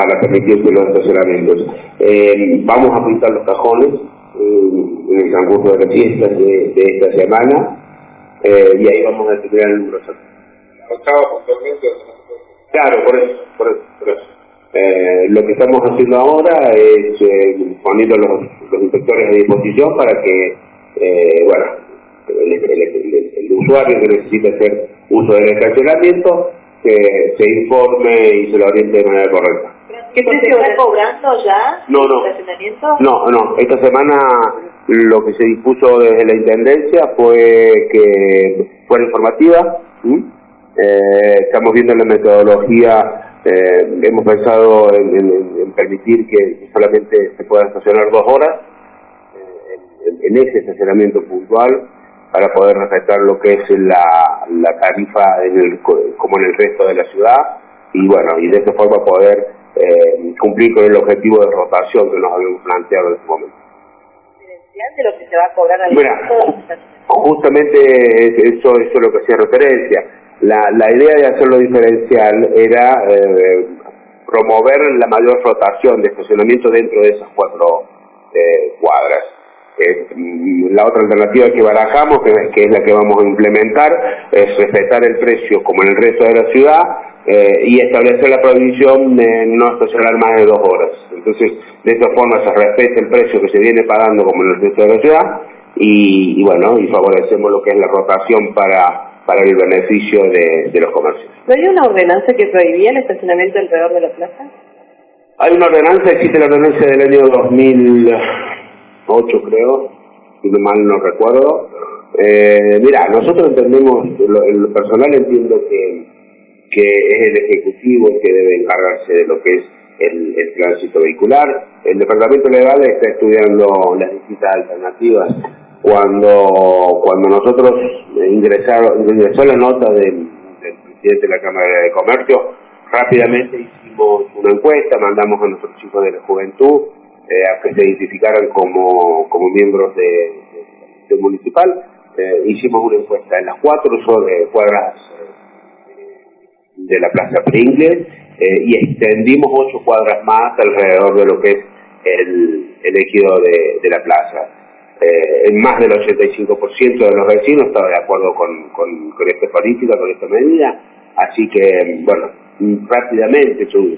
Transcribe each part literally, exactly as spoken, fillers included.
para permitir los estacionamientos. Eh, vamos a pintar los cajones eh, en el transcurso de las fiestas de, de esta semana eh, y ahí vamos a determinar el número exacto. Claro, por eso, por eso, por eso. Eh, lo que estamos haciendo ahora es eh, poniendo los, los inspectores a disposición para que, eh, bueno, el, el, el, el usuario que necesita hacer uso del estacionamiento que se informe y se lo oriente de manera correcta. ¿Qué precio está cobrando ya? No, no. ¿El estacionamiento? No, no. Esta semana lo que se dispuso desde la Intendencia fue que fuera informativa. ¿sí? Eh, estamos viendo la metodología, eh, hemos pensado en, en, en permitir que solamente se pueda estacionar dos horas eh, en, en ese estacionamiento puntual para poder respetar lo que es la, la tarifa en el, como en el resto de la ciudad y bueno, y de esta forma poder eh, cumplir con el objetivo de rotación que nos habíamos planteado en este momento. ¿De lo que se va a cobrar al Mira, justamente eso, eso es lo que hacía referencia. La, la idea de hacerlo diferencial era eh, promover la mayor rotación de estacionamiento dentro de esas cuatro eh, cuadras. Eh, la otra alternativa que barajamos, que, que es la que vamos a implementar, es respetar el precio como en el resto de la ciudad eh, y establecer la prohibición de no estacionar más de dos horas. Entonces, de esta forma se respeta el precio que se viene pagando como en el resto de la ciudad y, y bueno, y favorecemos lo que es la rotación para para el beneficio de, de los comercios. ¿No hay una ordenanza que prohibía el estacionamiento alrededor de la plaza? Hay una ordenanza, existe la ordenanza del año dos mil ocho creo, si no mal no recuerdo. Eh, mira, nosotros entendemos, lo, en lo personal entiendo que, que es el Ejecutivo el que debe encargarse de lo que es el, el tránsito vehicular. El Departamento Legal está estudiando las distintas alternativas. Cuando cuando nosotros ingresaron, ingresó la nota del, del presidente de la Cámara de Comercio, rápidamente hicimos una encuesta, mandamos a nuestros chicos de la juventud eh, a que se identificaran como, como miembros de, de, de municipal. Eh, hicimos una encuesta en las cuatro sobre cuadras eh, de la Plaza Pringles eh, y extendimos ocho cuadras más alrededor de lo que es el, el ejido de, de la plaza. Eh, en más del ochenta y cinco por ciento de los vecinos estaba de acuerdo con, con, con esta política, con esta medida, así que, bueno, rápidamente su,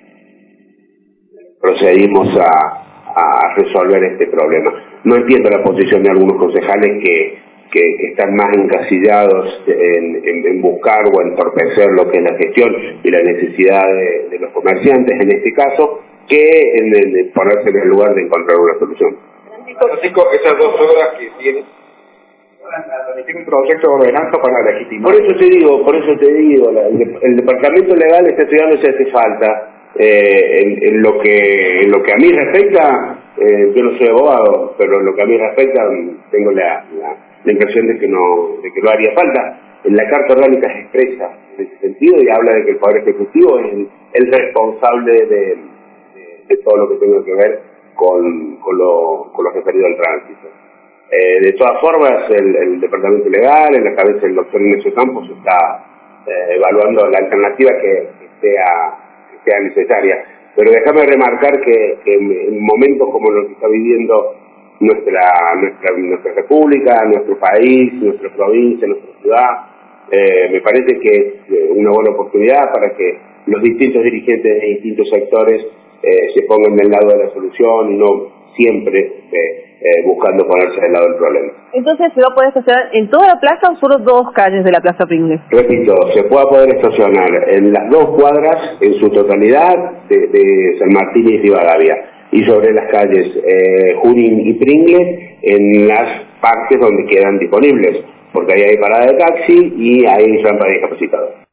procedimos a, a resolver este problema. No entiendo la posición de algunos concejales que, que, que están más encasillados en, en, en buscar o entorpecer lo que es la gestión y la necesidad de, de los comerciantes, en este caso, que en, en, en ponerse en el lugar de encontrar una solución. Francisco, esas dos obras que tienen, tiene un proyecto de ordenanza para legitimar. Por eso te digo, por eso te digo, la, el, el departamento legal está estudiando si hace falta. Eh, en, en lo que en lo que a mí respecta, eh, yo no soy abogado, pero en lo que a mí respecta tengo la, la, la impresión de que no de que no haría falta. En la Carta Orgánica se expresa en ese sentido y habla de que el Poder Ejecutivo es el, el responsable de, de, de todo lo que tenga que ver con, con, lo, con lo referido al tránsito. Eh, de todas formas, el, el Departamento Legal, en la cabeza del doctor Ignacio Campos, está eh, evaluando la alternativa que, que, sea, que sea necesaria. Pero déjame remarcar que, que en momentos como los que está viviendo nuestra, nuestra, nuestra república, nuestro país, nuestra provincia, nuestra ciudad, eh, me parece que es una buena oportunidad para que los distintos dirigentes de distintos sectores Eh, se pongan del lado de la solución y no siempre eh, eh, buscando ponerse del lado del problema. Entonces, ¿se va a poder estacionar en toda la plaza o solo dos calles de la Plaza Pringles? Repito, se puede poder estacionar en las dos cuadras en su totalidad de, de San Martín y Rivadavia y sobre las calles eh, Junín y Pringles en las partes donde quedan disponibles, porque ahí hay parada de taxi y hay rampa de discapacitados.